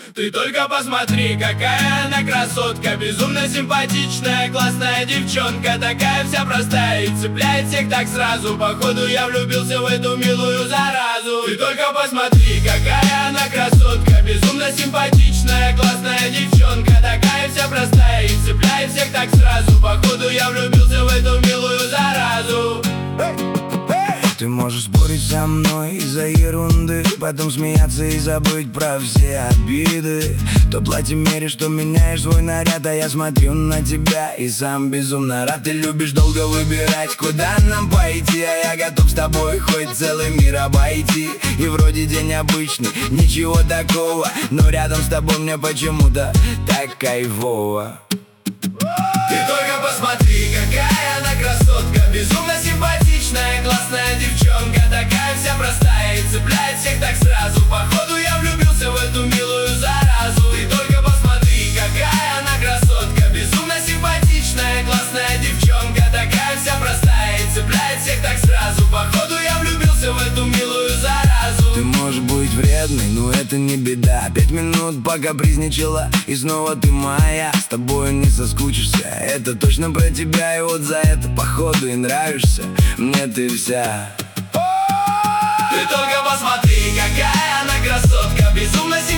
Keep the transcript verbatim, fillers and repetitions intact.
Ты только посмотри, какая она красотка, безумно симпатичная, классная девчонка, такая вся простая и цепляет всех так сразу. Походу я влюбился в эту милую заразу. Ты только посмотри, какая она красотка, безумно симпатичная, классная девчонка, такая вся простая и цепляет всех так сразу. Походу я влюбился в эту милую заразу. Ты можешь спорить со мной из-за ерунды, потом смеяться и забыть про все обиды. То платье меришь, что меняешь свой наряд, а я смотрю на тебя и сам безумно рад. Ты любишь долго выбирать, куда нам пойти, а я готов с тобой хоть целый мир обойти. И вроде день обычный, ничего такого, но рядом с тобой мне почему-то так кайфово. Ты только посмотри, какая она красотка, безумно симпатичная, классная девчонка, такая вся простая и цепляет всех так сразу. Походу я влюбился в эту милую заразу. Ты только посмотри, какая она красотка, безумно симпатичная, классная девчонка, такая вся простая и цепляет всех так сразу. Походу я влюбился в эту милую заразу. Ты можешь быть вредной, но это не беда. Пять минут пока призничала, и снова ты моя. С тобой не соскучишься, это точно про тебя. И вот за это походу и нравишься мне ты вся. Ты только посмотри, какая она красотка, безумно симпатичная,